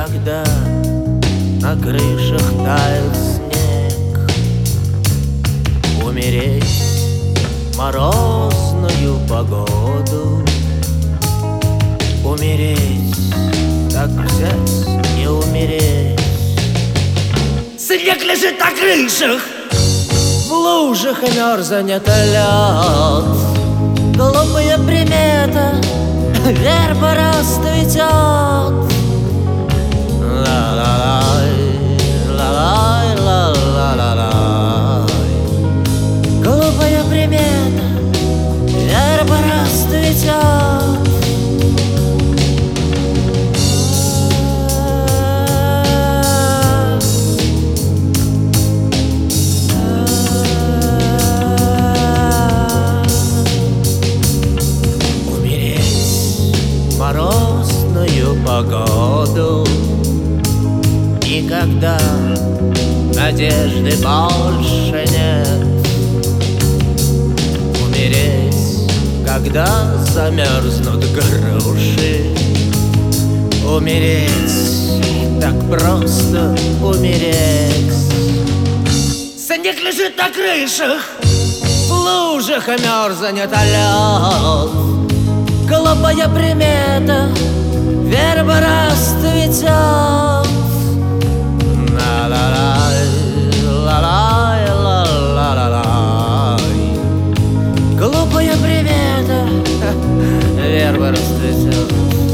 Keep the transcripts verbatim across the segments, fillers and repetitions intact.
когда на крышах тает снег, умереть в морозную погоду, умереть, так взять и умереть. Снег лежит на крышах, в лужах и мерзнет лед. Глупая примета, верба расцветет. Ла-ла-лай, ла-лай, ла-ла-ла-лай. Глупая примета, верба расцветет. Морозную погоду, и когда надежды больше нет, умереть, когда замерзнут груши, умереть, так просто умереть. снег лежит на крышах, в лужах и мерзнет лед. Глупая примета, верба расцветет. Ла-ла-лай, ла-лай, ла-ла-ла-лай. Глупая примета, верба расцветет.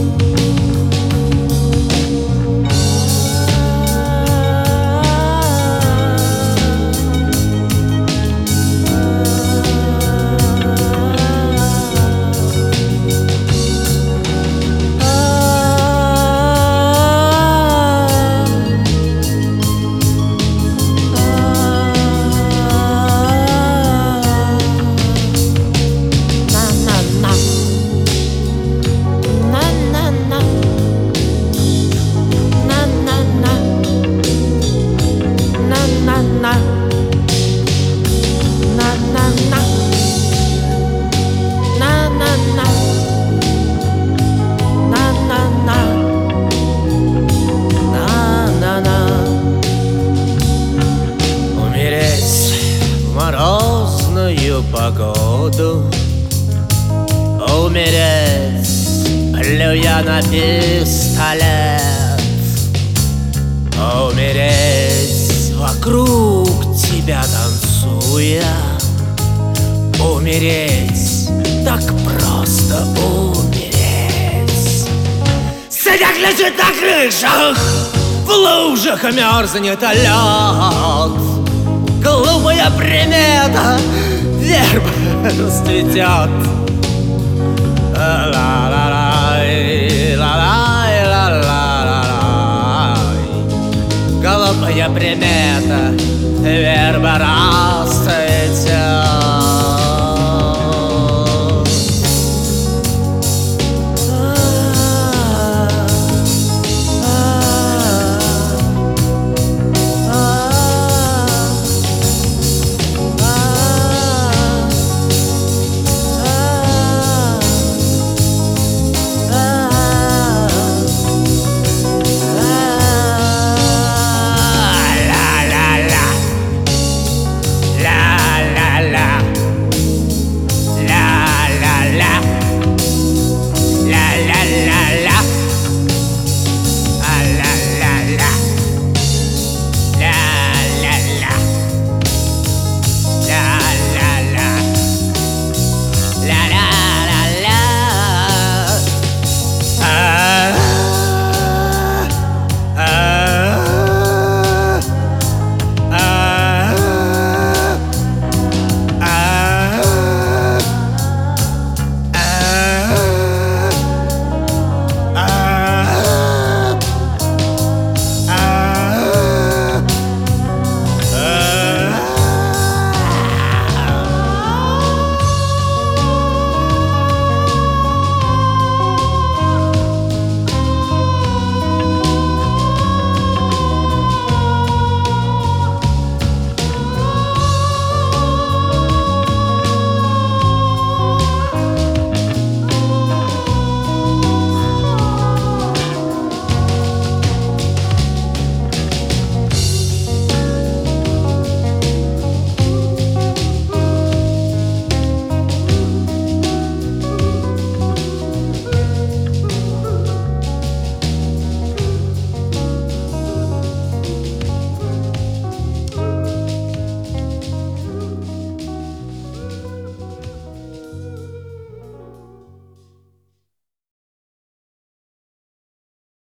Морозную погоду, умереть, плюя на пистолет, умереть, вокруг тебя танцуя, умереть, так просто умереть. снег лежит на крышах, в лужах мерзнет лед. Глупая примета, верба расцветет. Ла-ла-лай, ла-лай, ла-ла-ла-лай. Глупая примета, верба расцветет.